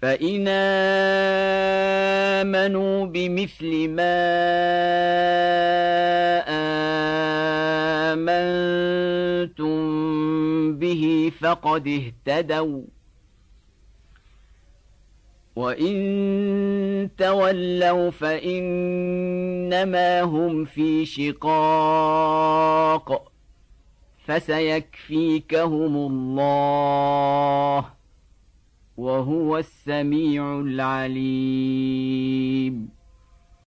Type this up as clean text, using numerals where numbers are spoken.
فإن آمنوا بمثل ما آمنتم به فقد اهتدوا، وإن تولوا فإنما هم في شقاق، فسيكفيكهم الله وهو السميع العليم.